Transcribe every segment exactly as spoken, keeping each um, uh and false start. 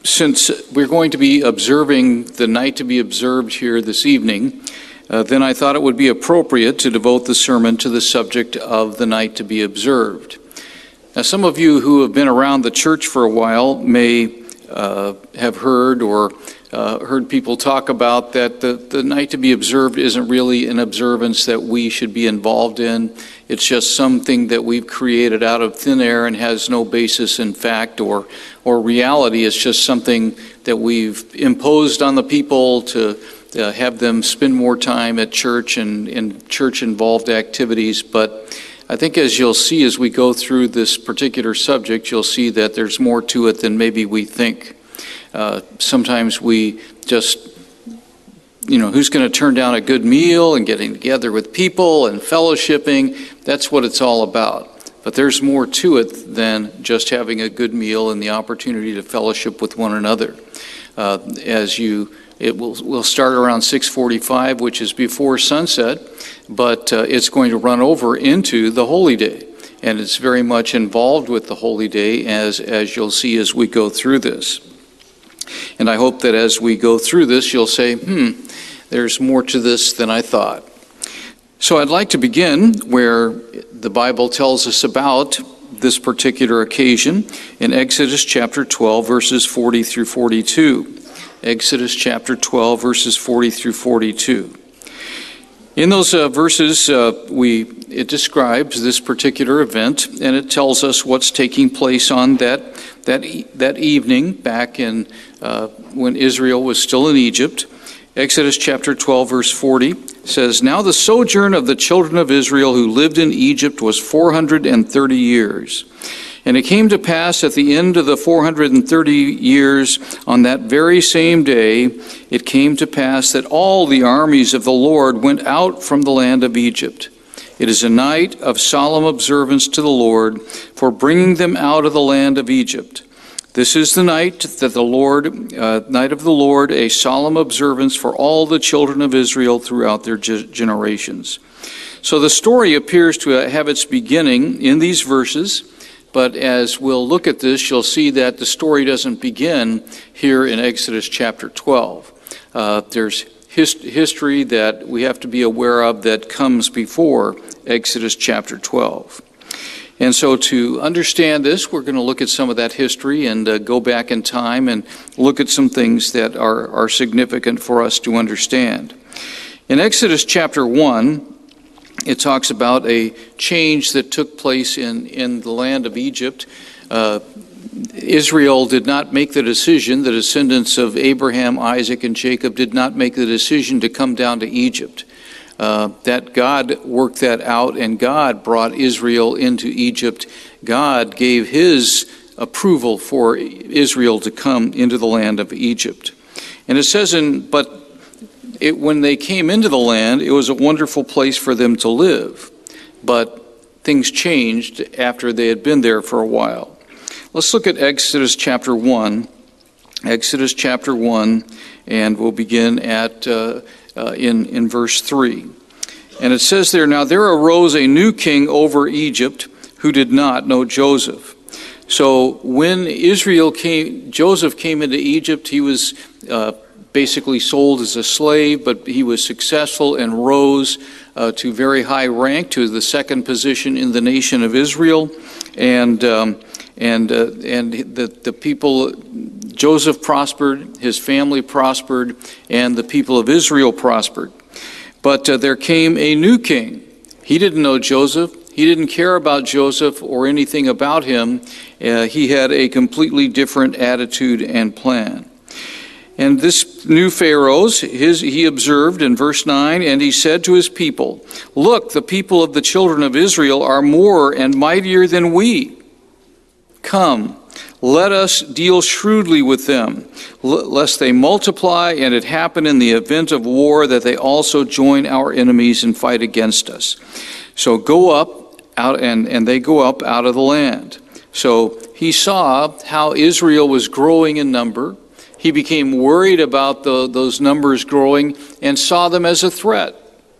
since we're going to be observing the night to be observed here this evening, uh, then I thought it would be appropriate to devote the sermon to the subject of the night to be observed. Now, some of you who have been around the church for a while may uh, have heard or uh, heard people talk about that the, the night to be observed isn't really an observance that we should be involved in. It's just something that we've created out of thin air and has no basis in fact or or reality. It's just something that we've imposed on the people to uh, have them spend more time at church and in church-involved activities. But I think as you'll see as we go through this particular subject, you'll see that there's more to it than maybe we think. Uh, sometimes we just, you know, who's going to turn down a good meal and getting together with people and fellowshipping? That's what it's all about. But there's more to it than just having a good meal and the opportunity to fellowship with one another. Uh, as you, it will will start around six forty-five, which is before sunset, but uh, it's going to run over into the Holy Day. And it's very much involved with the Holy Day, as, as you'll see as we go through this. And I hope that as we go through this, you'll say, hmm, there's more to this than I thought. So I'd like to begin where the Bible tells us about this particular occasion in Exodus chapter twelve, verses forty through forty-two. Exodus chapter twelve, verses forty through forty-two. In those uh, verses, uh, we it describes this particular event, and it tells us what's taking place on that that e- that evening back in uh, when Israel was still in Egypt. Exodus chapter twelve, verse forty says, "Now the sojourn of the children of Israel who lived in Egypt was four hundred thirty years. And it came to pass at the end of the four hundred thirty years, on that very same day, it came to pass that all the armies of the Lord went out from the land of Egypt. It is a night of solemn observance to the Lord for bringing them out of the land of Egypt. This is the night that the Lord, uh, night of the Lord, a solemn observance for all the children of Israel throughout their ge- generations." So the story appears to have its beginning in these verses, but as we'll look at this, you'll see that the story doesn't begin here in Exodus chapter twelve. Uh, there's hist- history that we have to be aware of that comes before Exodus chapter twelve. And so to understand this, we're going to look at some of that history and uh, go back in time and look at some things that are, are significant for us to understand. In Exodus chapter one, it talks about a change that took place in, in the land of Egypt. Uh, Israel did not make the decision, the descendants of Abraham, Isaac, and Jacob did not make the decision to come down to Egypt. Uh, that God worked that out, and God brought Israel into Egypt. God gave his approval for Israel to come into the land of Egypt. And it says in, but it, when they came into the land, it was a wonderful place for them to live. But things changed after they had been there for a while. Let's look at Exodus chapter one. Exodus chapter one, and we'll begin at uh, uh, in, in verse three. And it says there, "Now there arose a new king over Egypt who did not know Joseph." So when Israel came, Joseph came into Egypt, he was uh, basically sold as a slave, but he was successful and rose uh, to very high rank, to the second position in the nation of Israel. And um, and uh, and the, the people, Joseph prospered, his family prospered, and the people of Israel prospered. But uh, there came a new king. He didn't know Joseph. He didn't care about Joseph or anything about him. Uh, he had a completely different attitude and plan. And this new Pharaoh, his, he observed in verse nine, "And he said to his people, 'Look, the people of the children of Israel are more and mightier than we. Come, let us deal shrewdly with them, lest they multiply, and it happen in the event of war that they also join our enemies and fight against us.' So go up out, and, and they go up out of the land." So he saw how Israel was growing in number. He became worried about the, those numbers growing and saw them as a threat.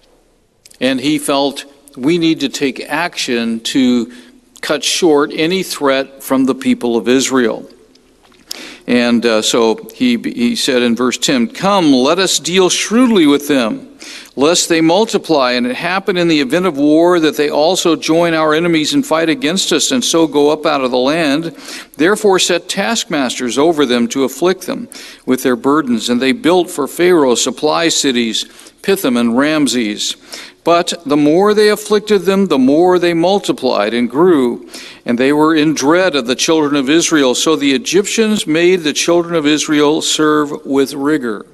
And he felt we need to take action to cut short any threat from the people of Israel. And uh, so he, he said in verse ten, "Come, let us deal shrewdly with them, lest they multiply, and it happen in the event of war that they also join our enemies and fight against us, and so go up out of the land. Therefore set taskmasters over them to afflict them with their burdens. And they built for Pharaoh supply cities, Pithom and Ramses. But the more they afflicted them, the more they multiplied and grew, and they were in dread of the children of Israel. So the Egyptians made the children of Israel serve with rigor.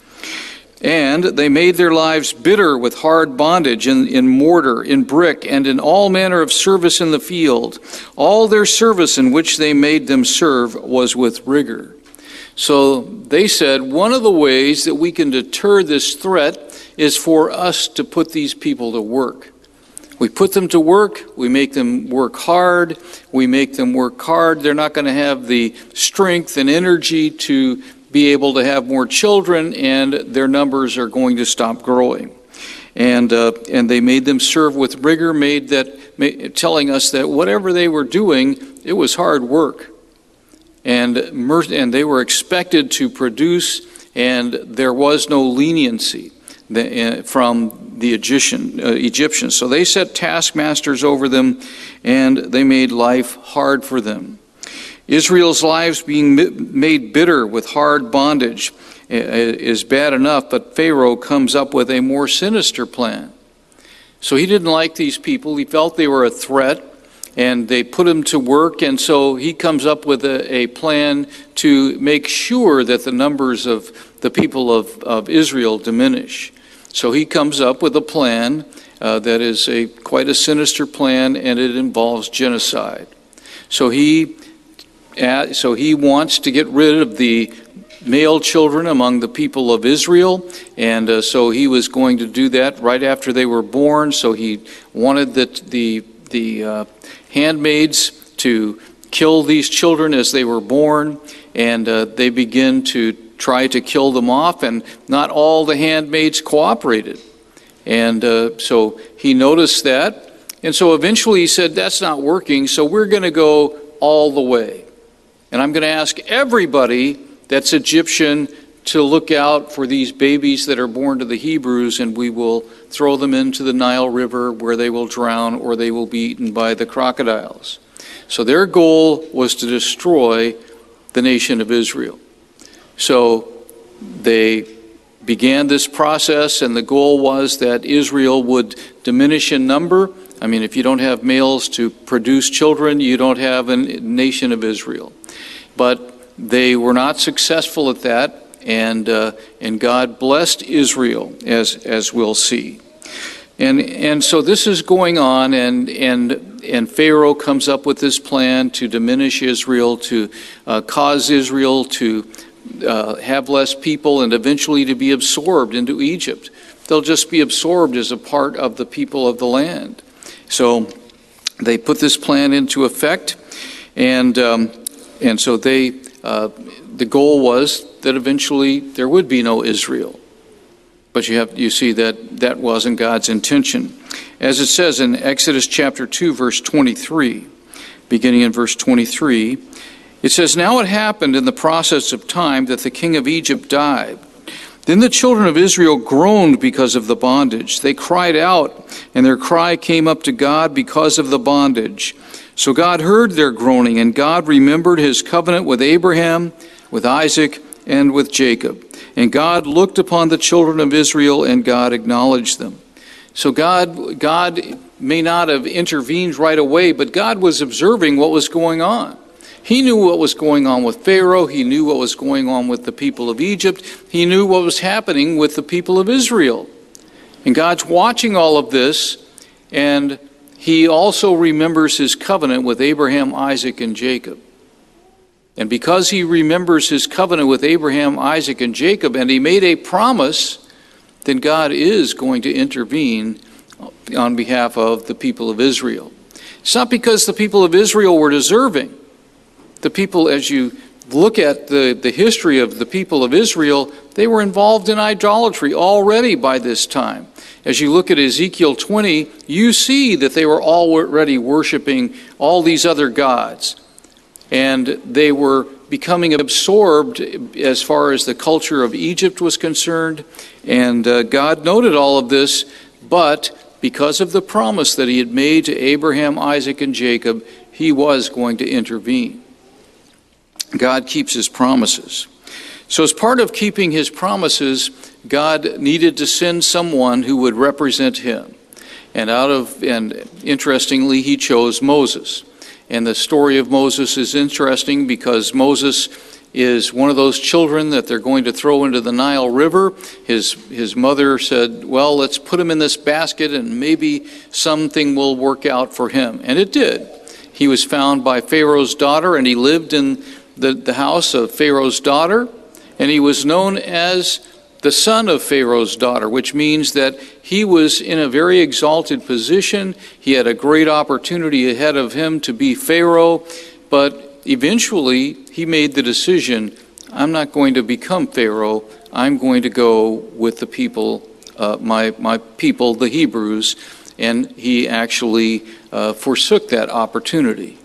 And they made their lives bitter with hard bondage in, in mortar, in brick, and in all manner of service in the field. All their service in which they made them serve was with rigor." So they said, one of the ways that we can deter this threat is for us to put these people to work. We put them to work, we make them work hard, we make them work hard. They're not going to have the strength and energy to be able to have more children, and their numbers are going to stop growing. And uh, and they made them serve with rigor, made that, made, telling us that whatever they were doing, it was hard work. And, and they were expected to produce, and there was no leniency from the Egyptian, uh, Egyptians. So they set taskmasters over them, and they made life hard for them. Israel's lives being made bitter with hard bondage is bad enough, but Pharaoh comes up with a more sinister plan. So he didn't like these people. He felt they were a threat, and they put him to work, and so he comes up with a, a plan to make sure that the numbers of the people of, of Israel diminish. So he comes up with a plan uh, that is a quite a sinister plan, and it involves genocide. So he, uh, so he wants to get rid of the male children among the people of Israel, and uh, so he was going to do that right after they were born. So he wanted that the the uh, handmaids to kill these children as they were born, and uh, they begin to try to kill them off, and not all the handmaids cooperated. And uh, so he noticed that, and so eventually he said, that's not working, so we're going to go all the way. And I'm going to ask everybody that's Egyptian to look out for these babies that are born to the Hebrews, and we will throw them into the Nile River where they will drown or they will be eaten by the crocodiles. So their goal was to destroy the nation of Israel. So they began this process, and the goal was that Israel would diminish in number. I mean, if you don't have males to produce children, you don't have a nation of Israel. But they were not successful at that. And uh, and God blessed Israel, as as we'll see, and and so this is going on, and and and Pharaoh comes up with this plan to diminish Israel, to uh, cause Israel to uh, have less people, and eventually to be absorbed into Egypt. They'll just be absorbed as a part of the people of the land. So they put this plan into effect, and um, and so they uh, the goal was that eventually there would be no Israel. But you have you see that that wasn't God's intention. As it says in Exodus chapter two, verse twenty-three, beginning in verse twenty-three, it says, "Now it happened in the process of time that the king of Egypt died. Then the children of Israel groaned because of the bondage. They cried out, and their cry came up to God because of the bondage. So God heard their groaning, and God remembered his covenant with Abraham, with Isaac, and with Jacob. And God looked upon the children of Israel, and God acknowledged them." So God, God may not have intervened right away, but God was observing what was going on. He knew what was going on with Pharaoh. He knew what was going on with the people of Egypt. He knew what was happening with the people of Israel. And God's watching all of this, and he also remembers his covenant with Abraham, Isaac, and Jacob. And because he remembers his covenant with Abraham, Isaac, and Jacob, and he made a promise, then God is going to intervene on behalf of the people of Israel. It's not because the people of Israel were deserving. The people, as you look at the, the history of the people of Israel, they were involved in idolatry already by this time. As you look at Ezekiel twenty, you see that they were already worshiping all these other gods. and they were becoming absorbed as far as the culture of Egypt was concerned. And uh, God noted all of this, but because of the promise that he had made to Abraham, Isaac, and Jacob, he was going to intervene. God keeps his promises. So as part of keeping his promises, God needed to send someone who would represent him. And out of and interestingly, he chose Moses. And the story of Moses is interesting because Moses is one of those children that they're going to throw into the Nile River. His his mother said, well, let's put him in this basket and maybe something will work out for him. And it did. He was found by Pharaoh's daughter, and he lived in the, the house of Pharaoh's daughter. And he was known as the son of Pharaoh's daughter, which means that he was in a very exalted position. He had a great opportunity ahead of him to be Pharaoh, but eventually he made the decision, I'm not going to become Pharaoh. I'm going to go with the people, uh, my, my people, the Hebrews, and he actually uh, forsook that opportunity.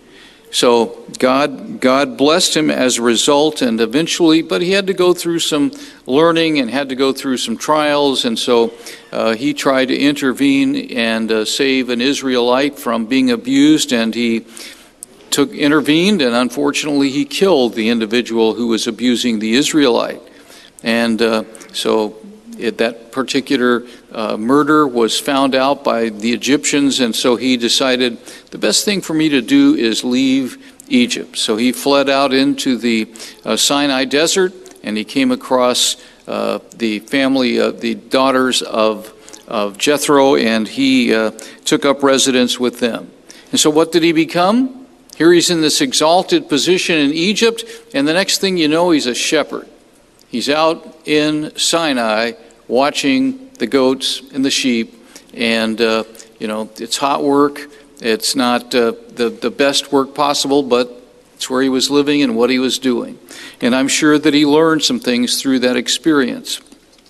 So God God blessed him as a result, and eventually, but he had to go through some learning and had to go through some trials, and so uh, he tried to intervene and uh, save an Israelite from being abused, and he took intervened, and unfortunately he killed the individual who was abusing the Israelite. And uh, so it, that particular uh, murder was found out by the Egyptians, and so he decided the best thing for me to do is leave Egypt. So he fled out into the uh, Sinai desert, and he came across uh, the family, uh, the daughters of, of Jethro, and he uh, took up residence with them. And so what did he become? Here he's in this exalted position in Egypt, and the next thing you know, he's a shepherd. He's out in Sinai watching the goats and the sheep, and uh, you know, it's hot work. It's not uh, the, the best work possible, but it's where he was living and what he was doing. And I'm sure that he learned some things through that experience.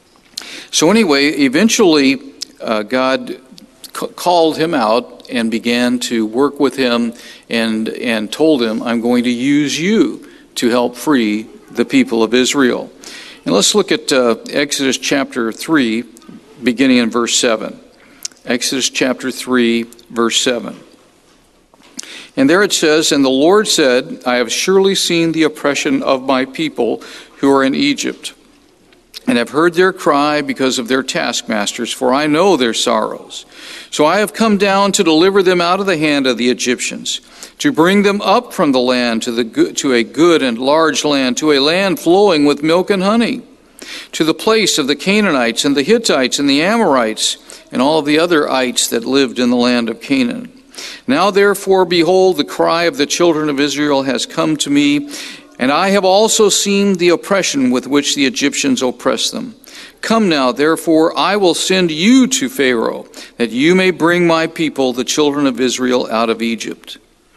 So anyway, eventually uh, God c- called him out and began to work with him and, and told him, I'm going to use you to help free the people of Israel. And let's look at uh, Exodus chapter three, beginning in verse seven. Exodus chapter three, verse seven. And there it says, And the Lord said, I have surely seen the oppression of my people who are in Egypt, and have heard their cry because of their taskmasters, for I know their sorrows. So I have come down to deliver them out of the hand of the Egyptians, to bring them up from the land to the good, to a good and large land, to a land flowing with milk and honey, to the place of the Canaanites and the Hittites and the Amorites and all of the other ites that lived in the land of Canaan. Now therefore, behold, the cry of the children of Israel has come to me, and I have also seen the oppression with which the Egyptians oppress them. Come now, therefore, I will send you to Pharaoh, that you may bring my people, the children of Israel, out of Egypt.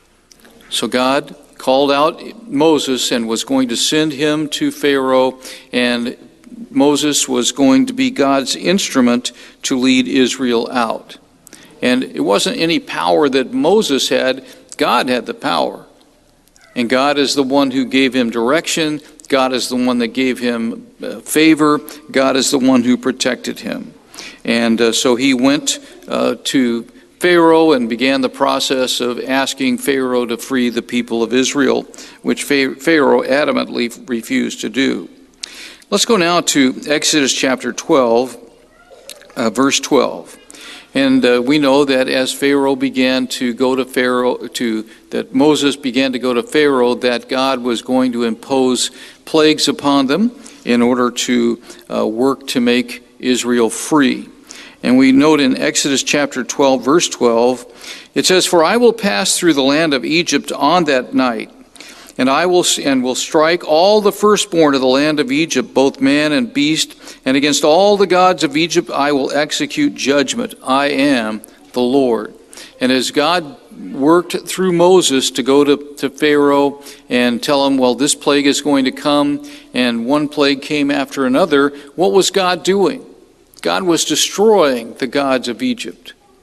So God called out Moses and was going to send him to Pharaoh, and Moses was going to be God's instrument to lead Israel out. And it wasn't any power that Moses had. God had the power. And God is the one who gave him direction. God is the one that gave him uh, favor. God is the one who protected him. And uh, so he went uh, to Pharaoh and began the process of asking Pharaoh to free the people of Israel, which Pharaoh adamantly refused to do. Let's go now to Exodus chapter twelve, uh, verse twelve. And uh, we know that as Pharaoh began to go to Pharaoh, to that Moses began to go to Pharaoh, that God was going to impose plagues upon them in order to uh, work to make Israel free. And we note in Exodus chapter twelve, verse twelve, it says, For I will pass through the land of Egypt on that night, and I will and will strike all the firstborn of the land of Egypt, both man and beast, and against all the gods of Egypt I will execute judgment. I am the Lord. And as God worked through Moses to go to, to Pharaoh and tell him, well, this plague is going to come, and one plague came after another, what was God doing? God was destroying the gods of Egypt.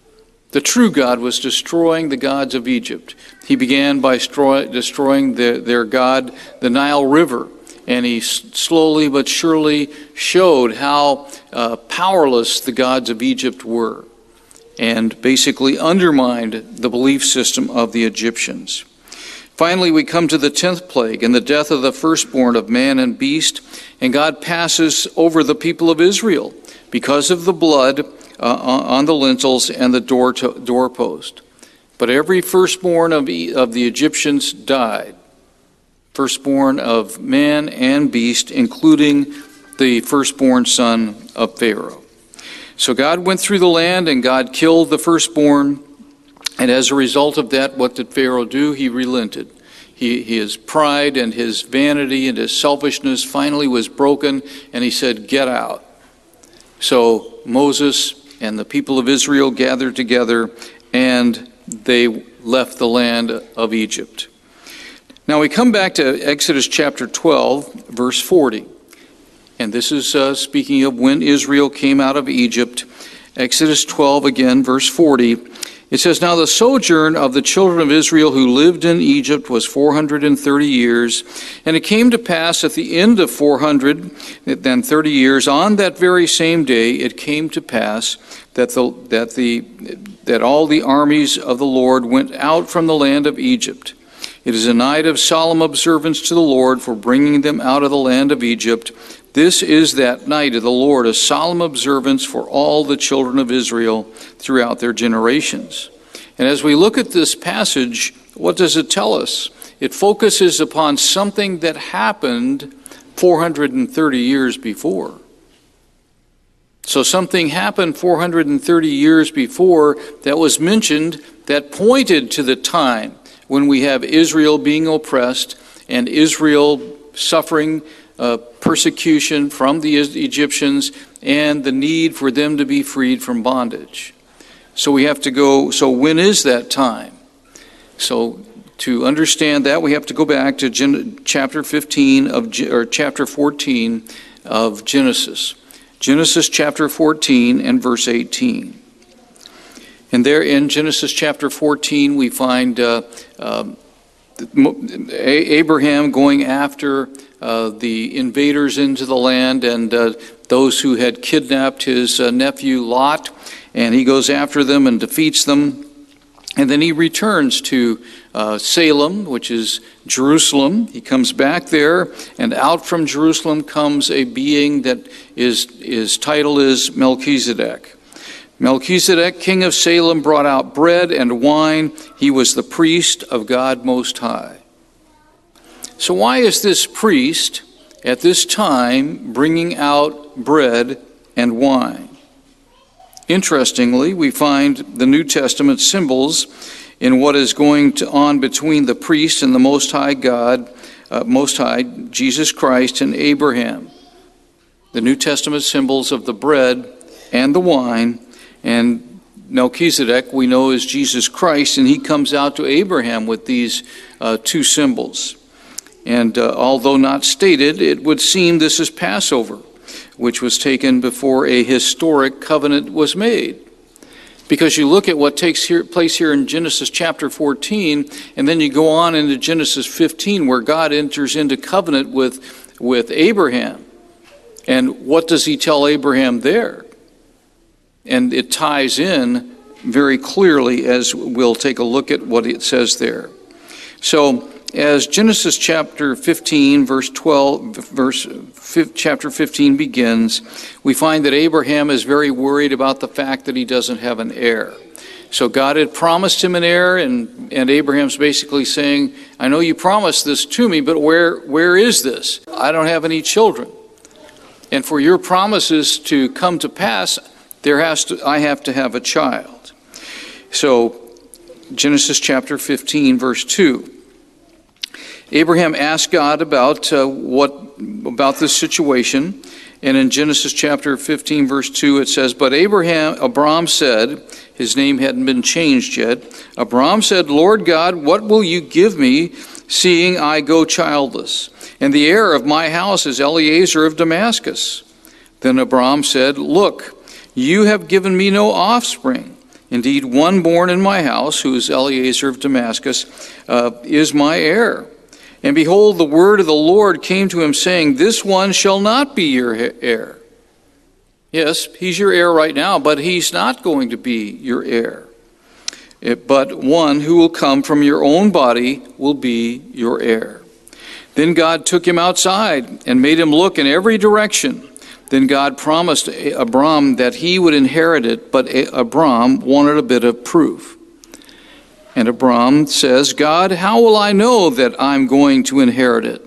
The true God was destroying the gods of Egypt. He began by destroying the, their god, the Nile River, and he slowly but surely showed how uh, powerless the gods of Egypt were, and basically undermined the belief system of the Egyptians. Finally, we come to the tenth plague and the death of the firstborn of man and beast, and God passes over the people of Israel because of the blood uh, on the lintels and the door to, doorpost. But every firstborn of, of the Egyptians died, firstborn of man and beast, including the firstborn son of Pharaoh. So God went through the land and God killed the firstborn. And as a result of that, what did Pharaoh do? He relented. He, his pride and his vanity and his selfishness finally was broken, and he said, "Get out." So Moses and the people of Israel gathered together, and they left the land of Egypt. Now we come back to Exodus chapter twelve, verse forty. And this is uh, speaking of when Israel came out of Egypt. Exodus twelve again, verse forty. It says, "Now the sojourn of the children of Israel who lived in Egypt was four hundred thirty years. And it came to pass at the end of four hundred thirty years, on that very same day, it came to pass that the that the that all the armies of the Lord went out from the land of Egypt. It is a night of solemn observance to the Lord for bringing them out of the land of Egypt. This is that night of the Lord, a solemn observance for all the children of Israel throughout their generations." And as we look at this passage, what does it tell us? It focuses upon something that happened four hundred thirty years before. So something happened four hundred thirty years before that was mentioned that pointed to the time when we have Israel being oppressed and Israel suffering uh, persecution from the Egyptians and the need for them to be freed from bondage. So we have to go, so when is that time? So to understand that, we have to go back to Gen- chapter fifteen of, or chapter fourteen of Genesis. Genesis chapter fourteen and verse eighteen. And there in Genesis chapter fourteen, we find uh, uh, Abraham going after uh, the invaders into the land and uh, those who had kidnapped his uh, nephew Lot. And he goes after them and defeats them. And then he returns to uh, Salem, which is Jerusalem. He comes back there, and out from Jerusalem comes a being that is, his title is Melchizedek. Melchizedek, king of Salem, brought out bread and wine. He was the priest of God Most High. So why is this priest at this time bringing out bread and wine? Interestingly, we find the New Testament symbols in what is going to on between the priest and the Most High God, uh, Most High, Jesus Christ, and Abraham. The New Testament symbols of the bread and the wine. And Melchizedek, we know, is Jesus Christ, and he comes out to Abraham with these uh, two symbols. And uh, although not stated, it would seem this is Passover, which was taken before a historic covenant was made. Because you look at what takes here, place here in Genesis chapter fourteen, and then you go on into Genesis fifteen, where God enters into covenant with, with Abraham. And what does he tell Abraham there? And it ties in very clearly as we'll take a look at what it says there. So as Genesis chapter fifteen, verse twelve, verse chapter fifteen begins, we find that Abraham is very worried about the fact that he doesn't have an heir. So God had promised him an heir, and, and Abraham's basically saying, I know you promised this to me, but where where is this? I don't have any children. And for your promises to come to pass, there has to I have to have a child. So Genesis chapter fifteen, verse two. Abraham asked God about uh, what about this situation, and in Genesis chapter fifteen, verse two, it says, "But Abraham, Abram said," his name hadn't been changed yet. Abram said, "Lord God, what will you give me, seeing I go childless? And the heir of my house is Eliezer of Damascus." Then Abram said, "Look, you have given me no offspring, Indeed, one born in my house, who is Eliezer of Damascus, uh, is my heir. And behold, the word of the Lord came to him, saying, this one shall not be your heir. Yes, he's your heir right now, but he's not going to be your heir. It, but one who will come from your own body will be your heir. Then God took him outside and made him look in every direction. Then God promised Abram that he would inherit it, but Abram wanted a bit of proof. And Abram says, God, how will I know that I'm going to inherit it?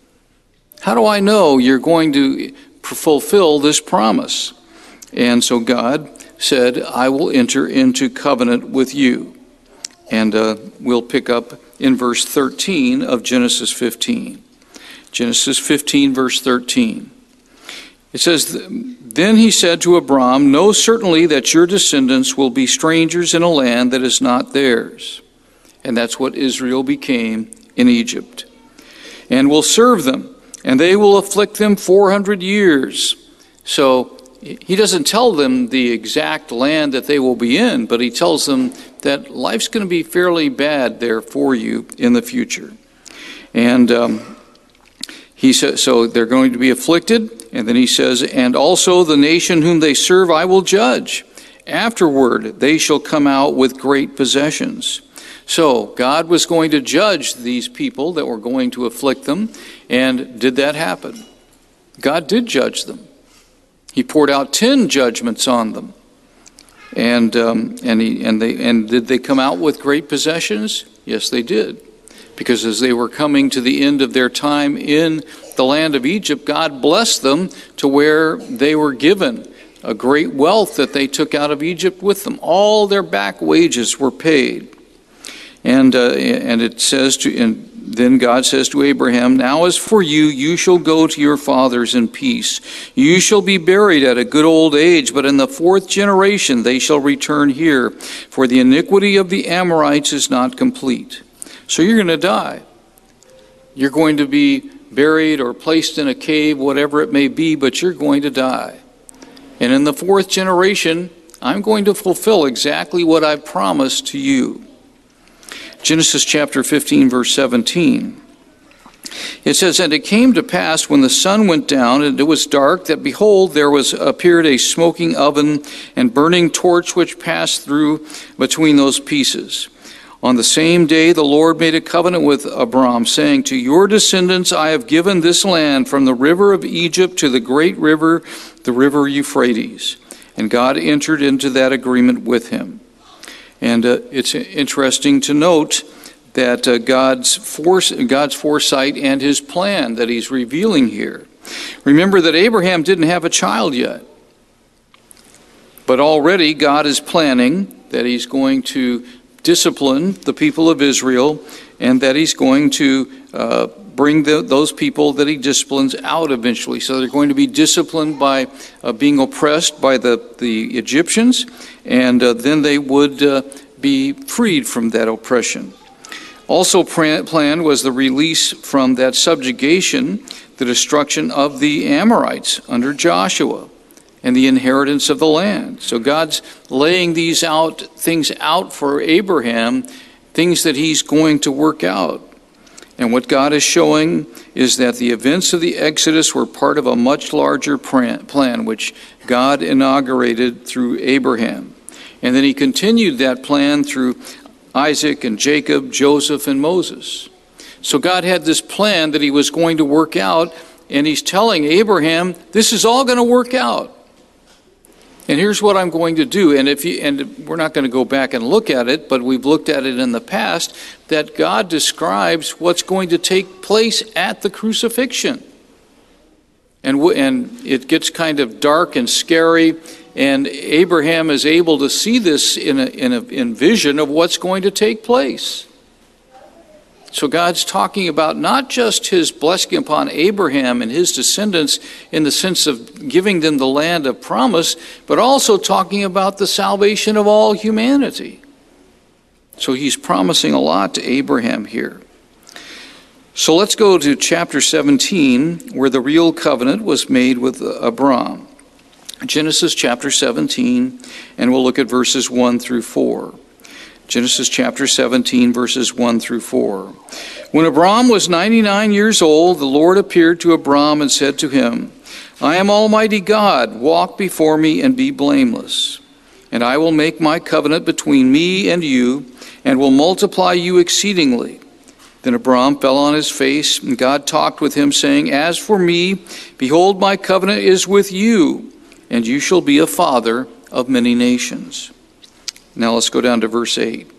How do I know you're going to fulfill this promise? And so God said, I will enter into covenant with you. And uh, we'll pick up in verse thirteen of Genesis fifteen. Genesis fifteen, verse thirteen. It says, then he said to Abram, know certainly that your descendants will be strangers in a land that is not theirs. And that's what Israel became in Egypt. And will serve them, and they will afflict them four hundred years. So he doesn't tell them the exact land that they will be in, but he tells them that life's going to be fairly bad there for you in the future. And um, he says, so they're going to be afflicted. And then he says, and also the nation whom they serve I will judge. Afterward they shall come out with great possessions. So God was going to judge these people that were going to afflict them. And did that happen? God did judge them. He poured out ten judgments on them. And um, and he and they and did they come out with great possessions? Yes, they did. Because as they were coming to the end of their time in the land of Egypt, God blessed them to where they were given a great wealth that they took out of Egypt with them. All their back wages were paid. And uh, and it says to, and then God says to Abraham, now as for you, you shall go to your fathers in peace. You shall be buried at a good old age, but in the fourth generation they shall return here, for the iniquity of the Amorites is not complete. So you're going to die. You're going to be buried or placed in a cave, whatever it may be, but you're going to die. And in the fourth generation, I'm going to fulfill exactly what I promised to you. Genesis chapter fifteen, verse seventeen. It says, and it came to pass when the sun went down and it was dark, that behold, there was appeared a smoking oven and burning torch which passed through between those pieces. On the same day the Lord made a covenant with Abram, saying, to your descendants I have given this land from the river of Egypt to the great river, the river Euphrates. And God entered into that agreement with him. And uh, it's interesting to note that uh, God's force, God's foresight and his plan that he's revealing here. Remember that Abraham didn't have a child yet. But already God is planning that he's going to discipline the people of Israel, and that he's going to uh, bring the, those people that he disciplines out eventually. So they're going to be disciplined by uh, being oppressed by the, the Egyptians, and uh, then they would uh, be freed from that oppression. Also planned was the release from that subjugation, the destruction of the Amorites under Joshua, and the inheritance of the land. So God's laying these out, things out for Abraham, things that he's going to work out. And what God is showing is that the events of the Exodus were part of a much larger plan, which God inaugurated through Abraham. And then he continued that plan through Isaac and Jacob, Joseph and Moses. So God had this plan that he was going to work out, and he's telling Abraham, this is all going to work out. And here's what I'm going to do. And if you, and we're not going to go back and look at it, but we've looked at it in the past, that God describes what's going to take place at the crucifixion. And, w- and it gets kind of dark and scary, and Abraham is able to see this in a, in a in vision of what's going to take place. So God's talking about not just his blessing upon Abraham and his descendants in the sense of giving them the land of promise, but also talking about the salvation of all humanity. So he's promising a lot to Abraham here. So let's go to chapter seventeen, where the real covenant was made with Abram. Genesis chapter seventeen, and we'll look at verses one through four. Genesis chapter seventeen, verses one through four. When Abram was ninety-nine years old, the Lord appeared to Abram and said to him, I am Almighty God, walk before me and be blameless. And I will make my covenant between me and you, and will multiply you exceedingly. Then Abram fell on his face, and God talked with him, saying, As for me, behold, my covenant is with you, and you shall be a father of many nations. Now let's go down to verse eight.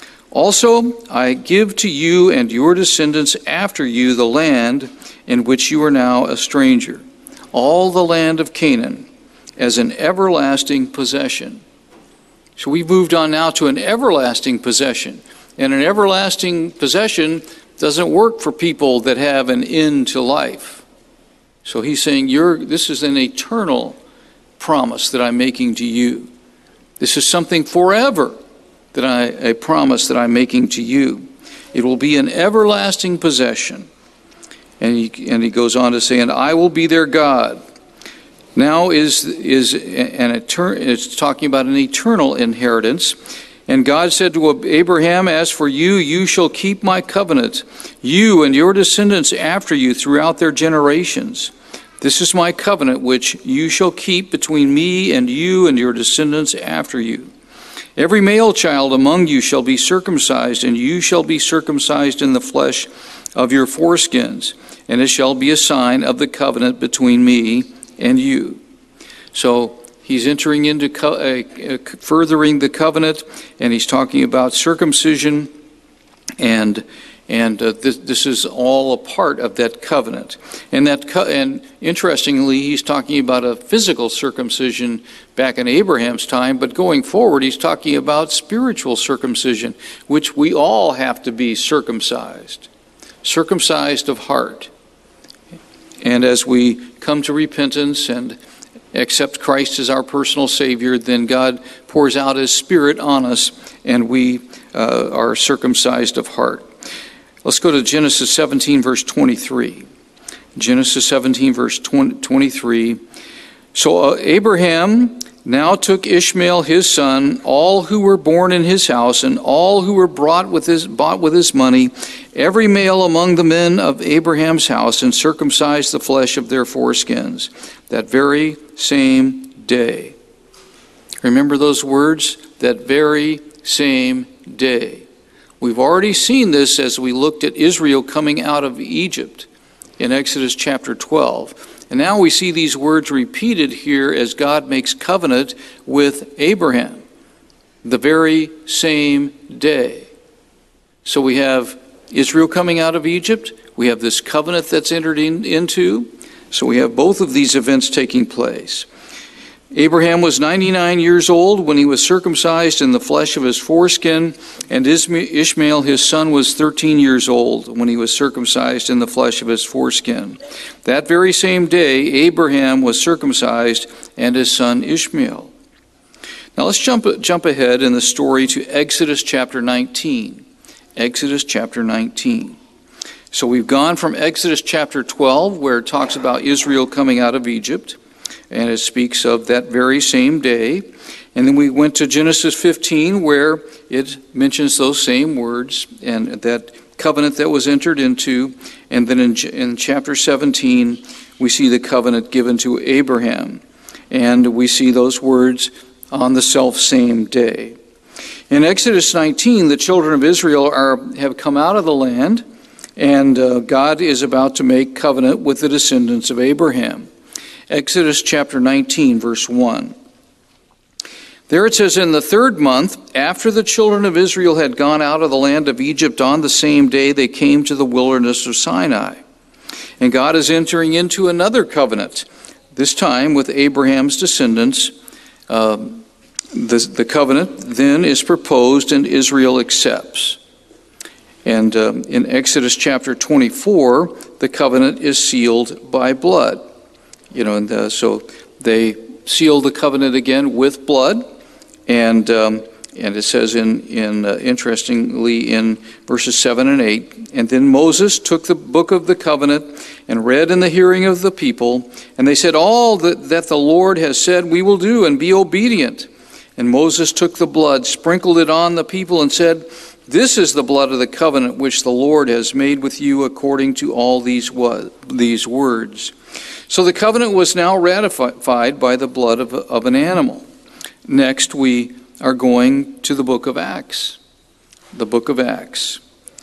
Also, I give to you and your descendants after you the land in which you are now a stranger, all the land of Canaan, as an everlasting possession. So we've moved on now to an everlasting possession. And an everlasting possession doesn't work for people that have an end to life. So he's saying, You're, this is an eternal promise that I'm making to you. This is something forever that I, a promise that I'm making to you. It will be an everlasting possession. And he, and he goes on to say, and I will be their God. Now is, is an etern- it's talking about an eternal inheritance. And God said to Abraham, As for you, you shall keep my covenant, you and your descendants after you throughout their generations. This is my covenant which you shall keep between me and you and your descendants after you. Every male child among you shall be circumcised, and you shall be circumcised in the flesh of your foreskins, and it shall be a sign of the covenant between me and you. So he's entering into co- uh, uh, furthering the covenant, and he's talking about circumcision, and and uh, this, this is all a part of that covenant. And that co- and interestingly, he's talking about a physical circumcision back in Abraham's time, but going forward, he's talking about spiritual circumcision, which we all have to be circumcised, circumcised of heart. And as we come to repentance and accept Christ as our personal Savior, then God pours out His Spirit on us, and we uh, are circumcised of heart. Let's go to Genesis seventeen, verse twenty-three. Genesis seventeen, verse twenty-three. So uh, Abraham now took Ishmael his son, all who were born in his house, and all who were brought with his, bought with his money, every male among the men of Abraham's house, and circumcised the flesh of their foreskins, that very same day. Remember those words? That very same day. We've already seen this as we looked at Israel coming out of Egypt in Exodus chapter twelve. And now we see these words repeated here as God makes covenant with Abraham. The very same day. So we have Israel coming out of Egypt. We have this covenant that's entered in, into. So we have both of these events taking place. Abraham was ninety-nine years old when he was circumcised in the flesh of his foreskin, and Ishmael, his son, was thirteen years old when he was circumcised in the flesh of his foreskin. That very same day, Abraham was circumcised and his son Ishmael. Now let's jump, jump ahead in the story to Exodus chapter nineteen. Exodus chapter nineteen. So we've gone from Exodus chapter twelve, where it talks about Israel coming out of Egypt, and it speaks of that very same day. And then we went to Genesis fifteen, where it mentions those same words and that covenant that was entered into. And then in, in chapter seventeen, we see the covenant given to Abraham. And we see those words on the self-same day. In Exodus nineteen, the children of Israel are have come out of the land, and uh, God is about to make covenant with the descendants of Abraham. Exodus chapter nineteen, verse one. There it says, in the third month, after the children of Israel had gone out of the land of Egypt, on the same day they came to the wilderness of Sinai. And God is entering into another covenant, this time with Abraham's descendants. Um, the, the covenant then is proposed and Israel accepts. And um, in Exodus chapter twenty-four, the covenant is sealed by blood. You know, and uh, so they seal the covenant again with blood, and um, and it says in in uh, interestingly in verses seven and eight, and then Moses took the book of the covenant and read in the hearing of the people. And they said, all that, that the Lord has said we will do, and be obedient. And Moses took the blood, sprinkled it on the people, and said, this is the blood of the covenant which the Lord has made with you according to all these, wo- these words. So the covenant was now ratified by the blood of, of an animal. Next, we are going to the book of Acts. The book of Acts.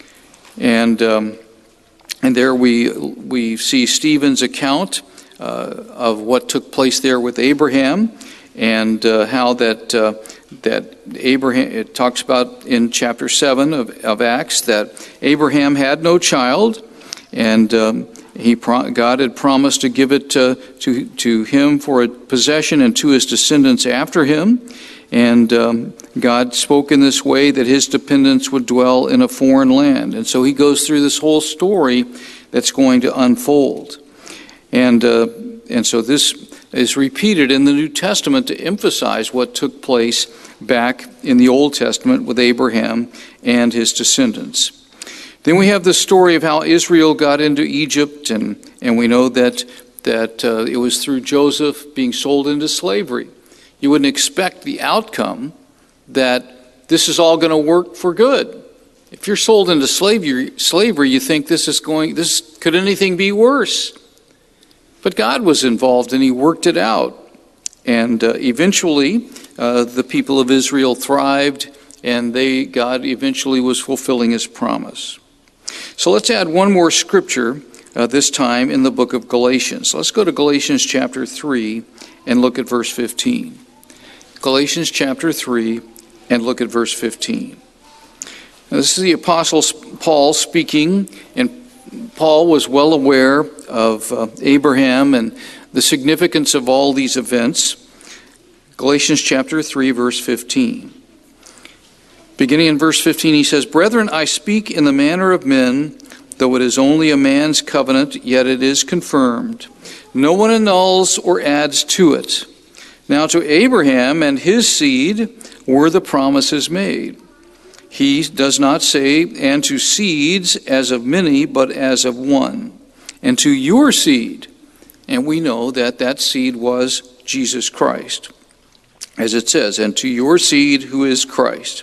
And um, and there we we see Stephen's account uh, of what took place there with Abraham, and uh, how that uh, that Abraham, it talks about in chapter seven of, of Acts that Abraham had no child, and um, he God had promised to give it uh, to to him for a possession and to his descendants after him. And um, God spoke in this way that his descendants would dwell in a foreign land. And so he goes through this whole story that's going to unfold. And uh, and so this is repeated in the New Testament to emphasize what took place back in the Old Testament with Abraham and his descendants. Then we have the story of how Israel got into Egypt, and, and we know that, that uh, it was through Joseph being sold into slavery. You wouldn't expect the outcome that this is all going to work for good. If you're sold into slavery, slavery, you think this is going, this could anything be worse? But God was involved and he worked it out. And uh, eventually, uh, the people of Israel thrived, and they, God eventually was fulfilling his promise. So let's add one more scripture, uh, this time in the book of Galatians. Let's go to Galatians chapter three and look at verse fifteen. Galatians chapter three, and look at verse fifteen. Now, this is the Apostle Paul speaking, and Paul was well aware of uh, Abraham and the significance of all these events. Galatians chapter three, verse fifteen. Beginning in verse fifteen, he says, Brethren, I speak in the manner of men, though it is only a man's covenant, yet it is confirmed. No one annuls or adds to it. Now to Abraham and his seed were the promises made. He does not say, and to seeds as of many, but as of one. And to your seed. And we know that that seed was Jesus Christ. As it says, and to your seed who is Christ.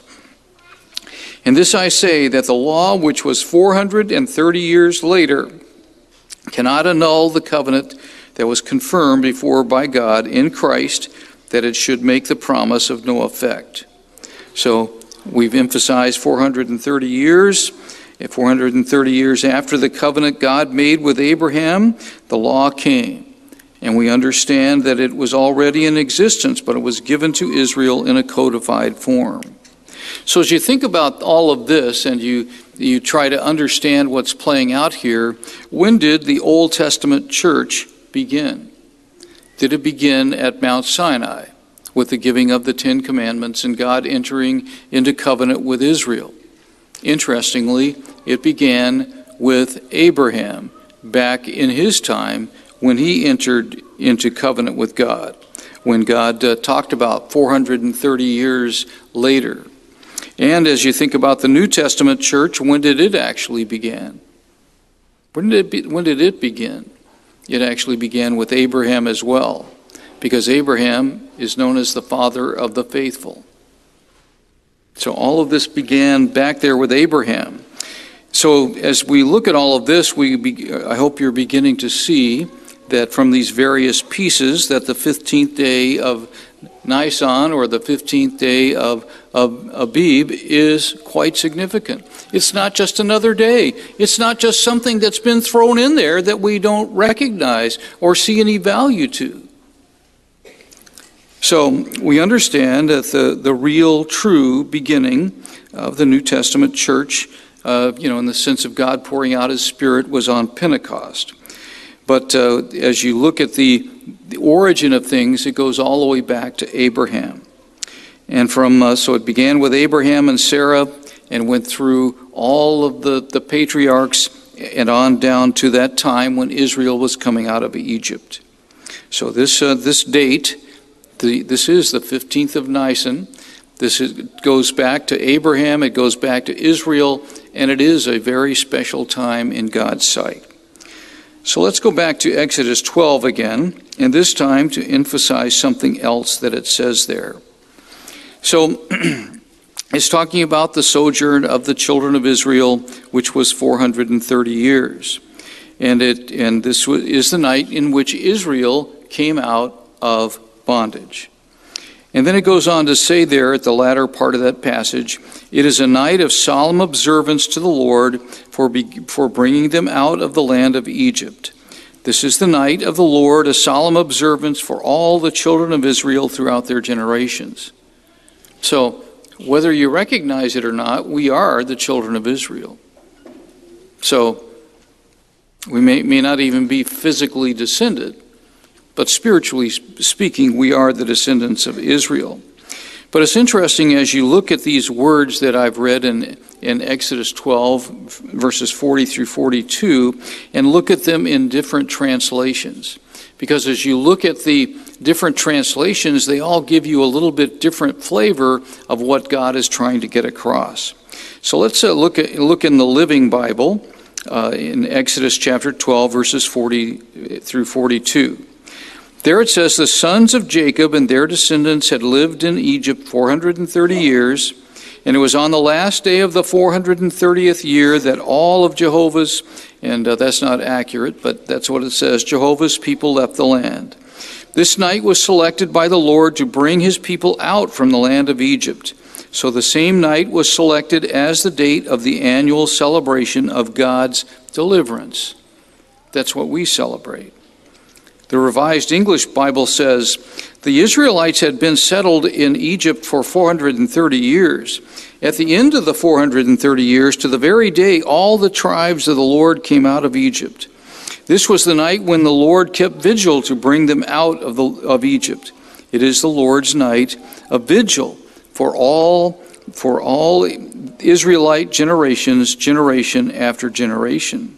And this I say, that the law which was four hundred thirty years later cannot annul the covenant that was confirmed before by God in Christ, that it should make the promise of no effect. So we've emphasized four hundred thirty years. four hundred thirty years after the covenant God made with Abraham, the law came. And we understand that it was already in existence, but it was given to Israel in a codified form. So as you think about all of this and you, you try to understand what's playing out here, when did the Old Testament church begin? Did it begin at Mount Sinai with the giving of the Ten Commandments and God entering into covenant with Israel? Interestingly, it began with Abraham back in his time when he entered into covenant with God, when God uh, talked about four hundred thirty years later. And as you think about the New Testament church, when did it actually begin? When did it, be, when did it begin? It actually began with Abraham as well, because Abraham is known as the father of the faithful. So all of this began back there with Abraham. So as we look at all of this, we be, I hope you're beginning to see that from these various pieces that the fifteenth day of Nisan, or the fifteenth day of, of Abib, is quite significant. It's not just another day. It's not just something that's been thrown in there that we don't recognize or see any value to. So we understand that the, the real, true beginning of the New Testament church, uh, you know, in the sense of God pouring out his Spirit, was on Pentecost. But uh, as you look at the, the origin of things, it goes all the way back to Abraham. And from, uh, so it began with Abraham and Sarah and went through all of the, the patriarchs and on down to that time when Israel was coming out of Egypt. So this, uh, this date, the, this is the fifteenth of Nisan. This is, goes back to Abraham, it goes back to Israel, and it is a very special time in God's sight. So let's go back to Exodus twelve again, and this time to emphasize something else that it says there. So it's talking about the sojourn of the children of Israel, which was four hundred thirty years. And it and this is the night in which Israel came out of bondage. And then it goes on to say there at the latter part of that passage, it is a night of solemn observance to the Lord for, be, for bringing them out of the land of Egypt. This is the night of the Lord, a solemn observance for all the children of Israel throughout their generations. So, whether you recognize it or not, we are the children of Israel. So, we may, may not even be physically descended, but spiritually speaking, we are the descendants of Israel. But it's interesting as you look at these words that I've read in, in Exodus twelve, verses forty through forty-two, and look at them in different translations. Because as you look at the different translations, they all give you a little bit different flavor of what God is trying to get across. So let's uh, look at look in the Living Bible uh, in Exodus chapter twelve, verses forty through forty-two. There it says, the sons of Jacob and their descendants had lived in Egypt four hundred thirty years, and it was on the last day of the four hundred thirtieth year that all of Jehovah's, and uh, that's not accurate, but that's what it says, Jehovah's people left the land. This night was selected by the Lord to bring his people out from the land of Egypt. So the same night was selected as the date of the annual celebration of God's deliverance. That's what we celebrate. The Revised English Bible says, the Israelites had been settled in Egypt for four hundred thirty years. At the end of the four hundred thirty years, to the very day, all the tribes of the Lord came out of Egypt. This was the night when the Lord kept vigil to bring them out of, the, of Egypt. It is the Lord's night of vigil for all, for all Israelite generations, generation after generation.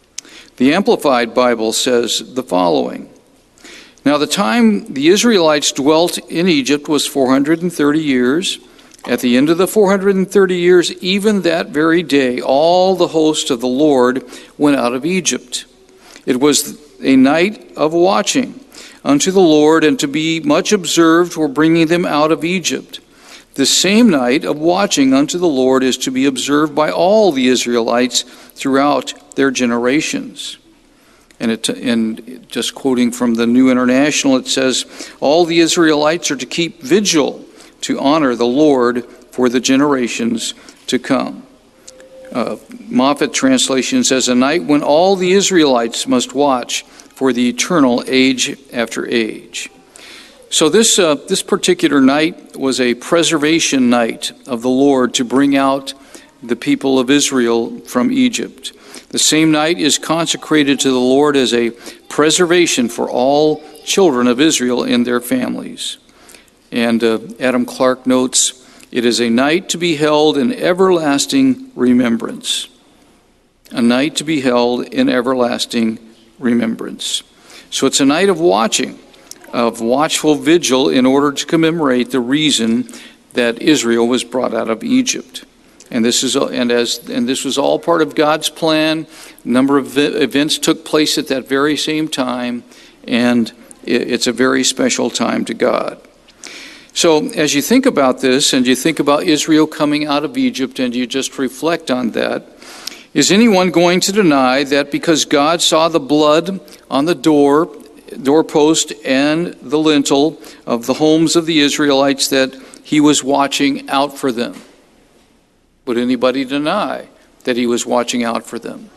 The Amplified Bible says the following. Now the time the Israelites dwelt in Egypt was four hundred thirty years. At the end of the four hundred thirty years, even that very day, all the host of the Lord went out of Egypt. It was a night of watching unto the Lord, and to be much observed for bringing them out of Egypt. The same night of watching unto the Lord is to be observed by all the Israelites throughout their generations. And, it, and just quoting from the New International, it says, all the Israelites are to keep vigil to honor the Lord for the generations to come. Uh, Moffat translation says, a night when all the Israelites must watch for the eternal age after age. So this, uh, this particular night was a preservation night of the Lord to bring out the people of Israel from Egypt. The same night is consecrated to the Lord as a preservation for all children of Israel and their families. And uh, Adam Clark notes, it is a night to be held in everlasting remembrance. A night to be held in everlasting remembrance. So it's a night of watching, of watchful vigil in order to commemorate the reason that Israel was brought out of Egypt. And this is and as and this was all part of God's plan. A number of events took place at that very same time, and it's a very special time to God. So as you think about this, and you think about Israel coming out of Egypt, and you just reflect on that, is anyone going to deny that because God saw the blood on the door, doorpost and the lintel of the homes of the Israelites, that he was watching out for them? Would anybody deny that he was watching out for them?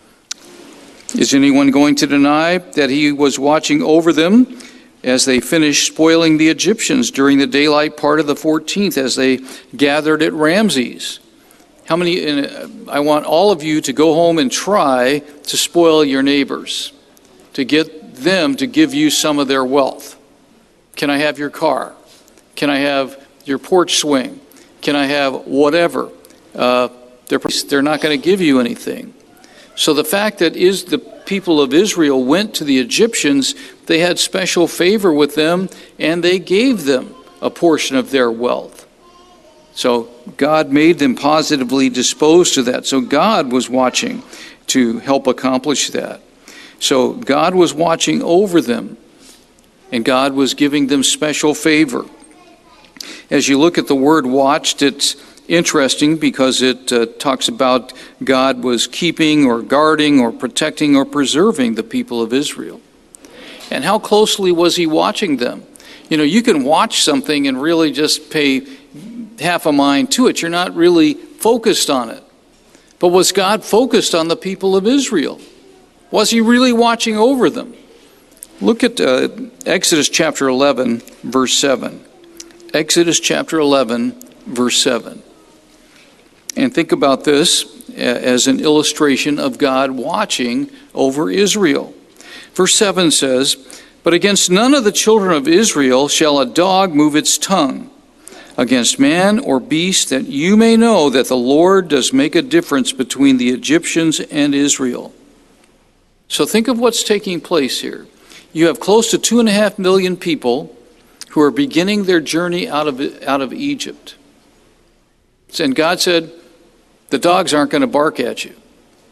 Is anyone going to deny that he was watching over them as they finished spoiling the Egyptians during the daylight part of the fourteenth as they gathered at Ramses? How many, and I want all of you to go home and try to spoil your neighbors, to get them to give you some of their wealth. Can I have your car? Can I have your porch swing? Can I have whatever? Uh, they're, they're not going to give you anything. So the fact that is the people of Israel went to the Egyptians, they had special favor with them, and they gave them a portion of their wealth. So God made them positively disposed to that. So God was watching to help accomplish that. So God was watching over them, and God was giving them special favor. As you look at the word watched, it's interesting because it uh, talks about God was keeping or guarding or protecting or preserving the people of Israel. And how closely was he watching them? You know, you can watch something and really just pay half a mind to it. You're not really focused on it. But was God focused on the people of Israel? Was he really watching over them? Look at uh, Exodus chapter eleven, verse seven. Exodus chapter eleven, verse seven. And think about this as an illustration of God watching over Israel. Verse seven says, "But against none of the children of Israel shall a dog move its tongue, against man or beast, that you may know that the Lord does make a difference between the Egyptians and Israel." So think of what's taking place here. You have close to two and a half million people who are beginning their journey out of, out of Egypt. And God said, the dogs aren't going to bark at you.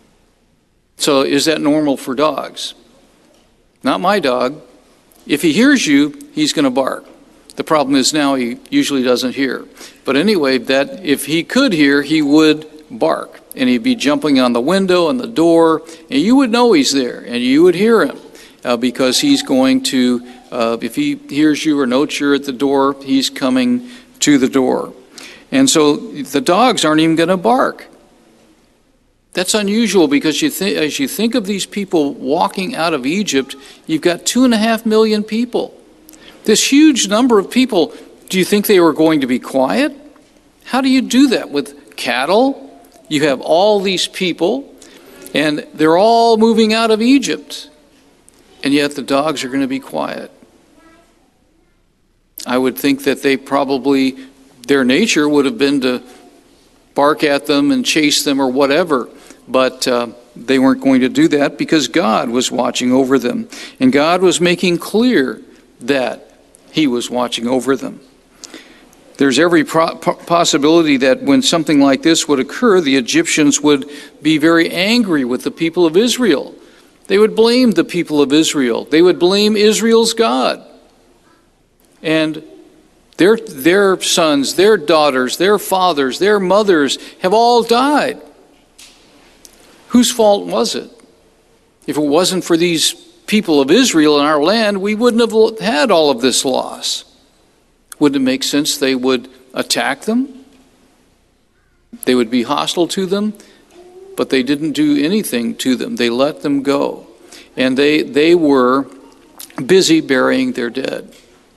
So is that normal for dogs? Not my dog. If he hears you, he's going to bark. The problem is now he usually doesn't hear. But anyway, that if he could hear, he would bark. And he'd be jumping on the window and the door, and you would know he's there, and you would hear him uh, because he's going to, uh, if he hears you or notes you're at the door, he's coming to the door. And so the dogs aren't even going to bark. That's unusual because you th- as you think of these people walking out of Egypt, you've got two and a half million people. This huge number of people, do you think they were going to be quiet? How do you do that with cattle? You have all these people, and they're all moving out of Egypt, and yet the dogs are going to be quiet. I would think that they probably, their nature would have been to bark at them and chase them or whatever, but uh, they weren't going to do that because God was watching over them, and God was making clear that he was watching over them. There's every pro- possibility that when something like this would occur, the Egyptians would be very angry with the people of Israel. They would blame the people of Israel. They would blame Israel's God. And their, their sons, their daughters, their fathers, their mothers have all died. Whose fault was it? If it wasn't for these people of Israel in our land, we wouldn't have had all of this loss. Wouldn't it make sense they would attack them? They would be hostile to them, but they didn't do anything to them. They let them go. And they, they were busy burying their dead.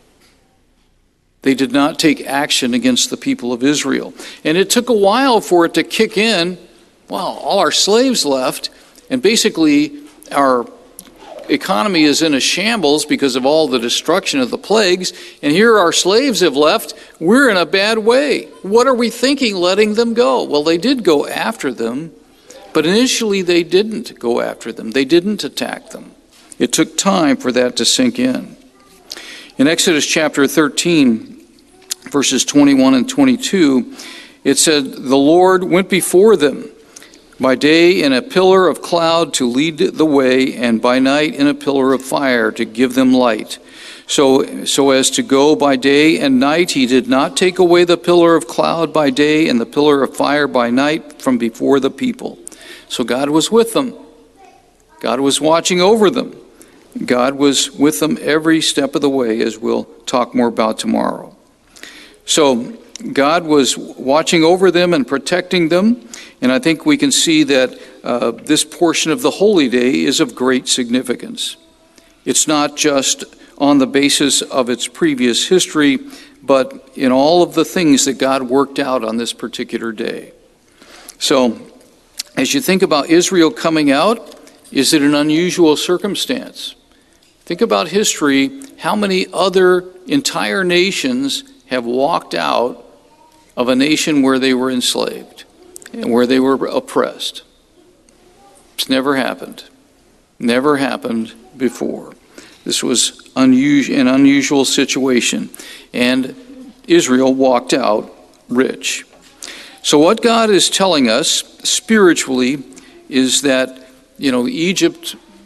They did not take action against the people of Israel. And it took a while for it to kick in. Well, all our slaves left, and basically our economy is in a shambles because of all the destruction of the plagues, and here our slaves have left. We're in a bad way. What are we thinking letting them go? Well, they did go after them, but initially they didn't go after them. They didn't attack them. It took time for that to sink in. In Exodus chapter thirteen, verses twenty-one and twenty-two, it said, "The Lord went before them by day in a pillar of cloud to lead the way, and by night in a pillar of fire to give them light. So, so as to go by day and night, he did not take away the pillar of cloud by day and the pillar of fire by night from before the people." So God was with them. God was watching over them. God was with them every step of the way, as we'll talk more about tomorrow. So God was watching over them and protecting them, and I think we can see that uh, this portion of the Holy Day is of great significance. It's not just on the basis of its previous history, but in all of the things that God worked out on this particular day. So, as you think about Israel coming out, is it an unusual circumstance? Think about history. How many other entire nations have walked out of a nation where they were enslaved and where they were oppressed? It's never happened. Never happened before. This was unusual, an unusual situation, and Israel walked out rich. So what God is telling us spiritually is that, you know, Egypt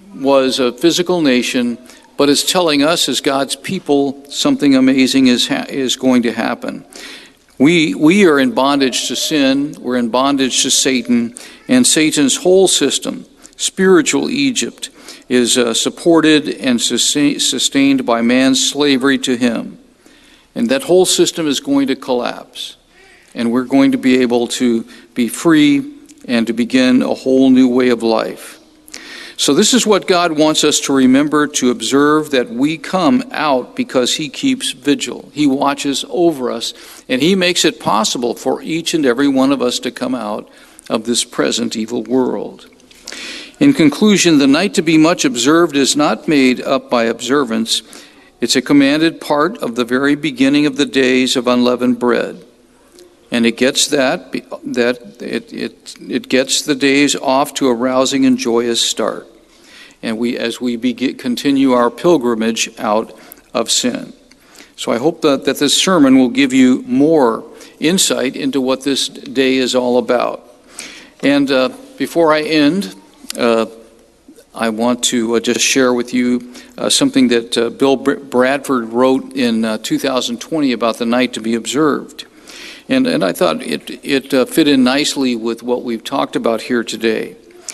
was a physical nation, but it's telling us as God's people something amazing is ha- is going to happen. We we are in bondage to sin, we're in bondage to Satan, and Satan's whole system, spiritual Egypt, is uh, supported and sustain, sustained by man's slavery to him. And that whole system is going to collapse. And we're going to be able to be free and to begin a whole new way of life. So this is what God wants us to remember, to observe that we come out because he keeps vigil. He watches over us, and he makes it possible for each and every one of us to come out of this present evil world. In conclusion, the night to be much observed is not made up by observance. It's a commanded part of the very beginning of the days of unleavened bread. And it gets that, that it, it, it gets the days off to a rousing and joyous start. And we, as we begin, continue our pilgrimage out of sin. So I hope that, that this sermon will give you more insight into what this day is all about. And uh, before I end, uh, I want to uh, just share with you uh, something that uh, Bill Bradford wrote in uh, two thousand twenty about the night to be observed. And, and I thought it, it uh, fit in nicely with what we've talked about here today.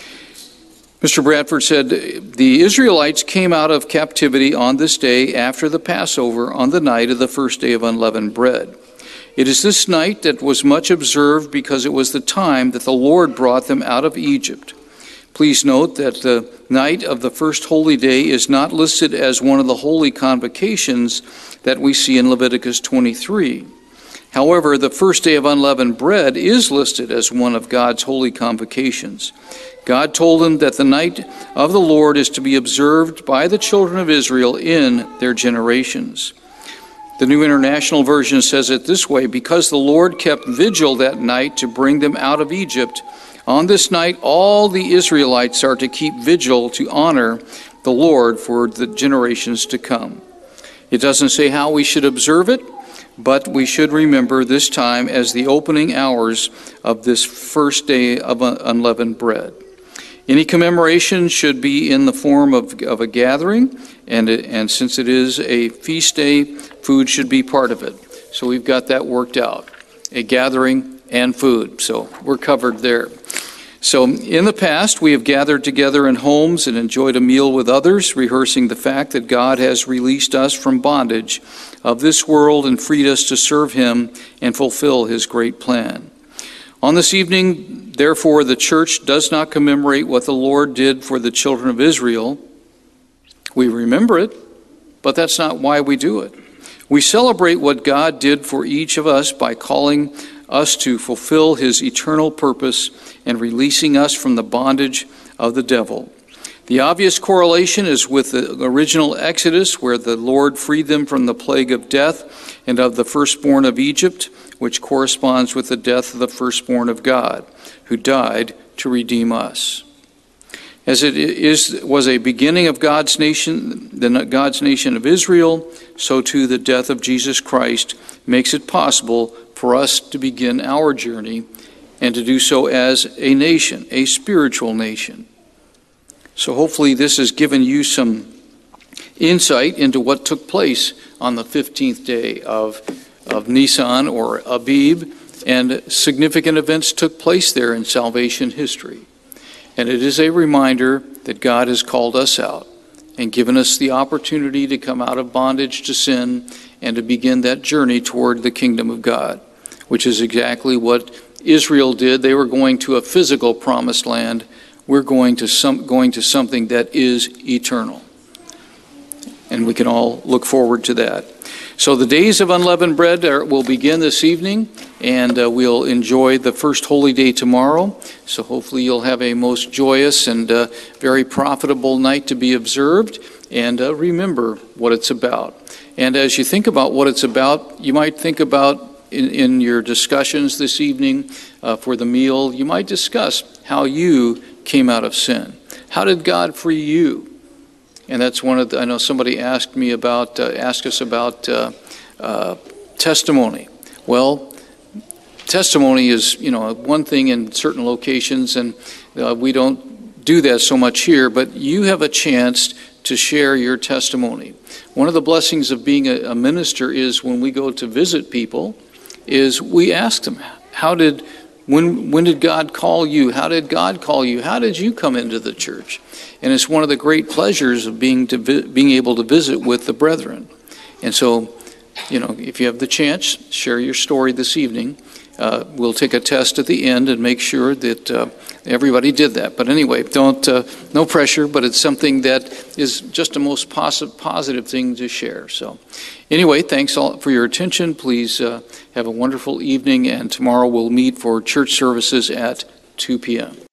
Mister Bradford said, the Israelites came out of captivity on this day after the Passover on the night of the first day of unleavened bread. It is this night that was much observed because it was the time that the Lord brought them out of Egypt. Please note that the night of the first holy day is not listed as one of the holy convocations that we see in Leviticus twenty-three. However, the first day of unleavened bread is listed as one of God's holy convocations. God told them that the night of the Lord is to be observed by the children of Israel in their generations. The New International Version says it this way: because the Lord kept vigil that night to bring them out of Egypt, on this night all the Israelites are to keep vigil to honor the Lord for the generations to come. It doesn't say how we should observe it, but we should remember this time as the opening hours of this first day of unleavened bread. Any commemoration should be in the form of, of a gathering, and, it, and since it is a feast day, food should be part of it. So we've got that worked out, a gathering and food. So we're covered there. So in the past, we have gathered together in homes and enjoyed a meal with others, rehearsing the fact that God has released us from bondage of this world and freed us to serve him and fulfill his great plan. On this evening, therefore, the church does not commemorate what the Lord did for the children of Israel. We remember it, but that's not why we do it. We celebrate what God did for each of us by calling us to fulfill his eternal purpose and releasing us from the bondage of the devil. The obvious correlation is with the original Exodus, where the Lord freed them from the plague of death and of the firstborn of Egypt, which corresponds with the death of the firstborn of God, who died to redeem us. As it is was a beginning of God's nation, the God's nation of Israel, so too the death of Jesus Christ makes it possible for us to begin our journey and to do so as a nation, a spiritual nation. So hopefully this has given you some insight into what took place on the fifteenth day of, of Nisan or Abib, and significant events took place there in salvation history. And it is a reminder that God has called us out and given us the opportunity to come out of bondage to sin and to begin that journey toward the kingdom of God, which is exactly what Israel did. They were going to a physical promised land. We're going to some going to something that is eternal. And we can all look forward to that. So the days of unleavened bread are, will begin this evening, and uh, we'll enjoy the first holy day tomorrow. So hopefully you'll have a most joyous and uh, very profitable night to be observed, and uh, remember what it's about. And as you think about what it's about, you might think about in, in your discussions this evening uh, for the meal, you might discuss how you came out of sin. How did God free you? And that's one of the, I know somebody asked me about, uh, asked us about uh, uh, testimony. Well, testimony is, you know, one thing in certain locations, and uh, we don't do that so much here, but you have a chance to share your testimony. One of the blessings of being a, a minister is when we go to visit people, is we ask them, how did, when, when did God call you? How did God call you? How did you come into the church? And it's one of the great pleasures of being to vi- being able to visit with the brethren. And so, you know, if you have the chance, share your story this evening. Uh, we'll take a test at the end and make sure that uh, everybody did that. But anyway, don't, uh, no pressure, but it's something that is just a most positive, positive thing to share. So anyway, thanks all for your attention. Please uh, have a wonderful evening, and tomorrow we'll meet for church services at two p.m.